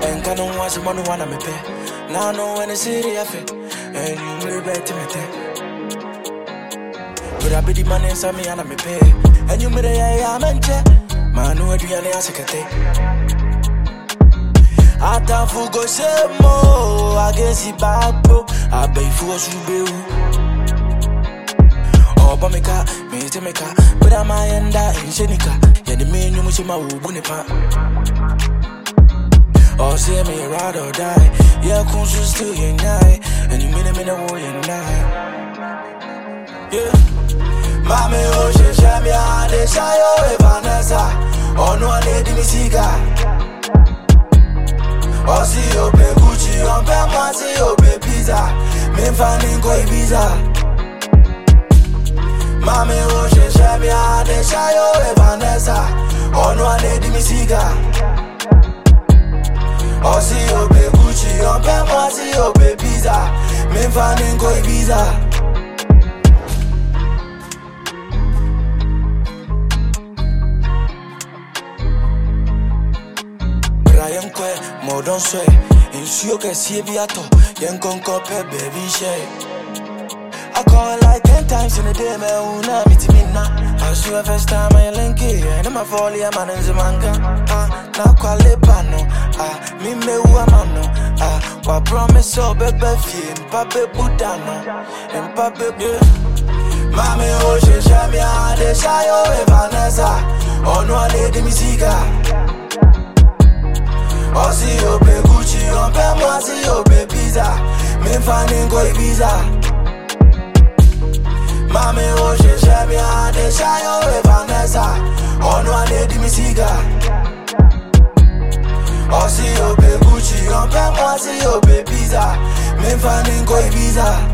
And can no watch money one me pay. Now no when it's serious, and you may bet me pay. But I be the man inside me and me pay. And you made a manche. Man, no, do you know I can't forget some more. I guess it's bad, bro. I pay for you, oh, but me car, me to me car. But I'm a end in Shenika. Yeah, the main you must my wunipa. Oh, say me ride or die. Yeah, cool, still you night. And you made a minute war you night. Yeah. Mami, oh, she shame ya. They shy away, Vanessa. Oh, no, I need me cigar. Oh, see you pay Gucci, on Pema, see you pay pizza. Me finding go Ibiza. Mami, oh, she shame ya. They shy away, Vanessa. Oh, no, I need me cigar. Oh, see you pay Gucci, on Pema, see you pay pizza. Me finding go Ibiza. More don't swear, and she can see a biato, young concope, baby share. I call like 10 times in a day, man, who meet me now. I see the first time I link it, and I'm a volley, a man in the manga. Now call it pano, me who am I know. What promise so baby, Pape Budano, and Pape Bill. Mami, oh, she shame ya, they shy away, Vanessa. Oh, no, I need me cigar. Oh, see you pay Gucci, on Pema, see you pay pizza. Me finding go Ibiza. Mami, oh, she shame ya, they shy away, Vanessa. Oh, no, I need me cigar. Oh, see you pay Gucci, on Pema, see you pay pizza. Me finding go Ibiza.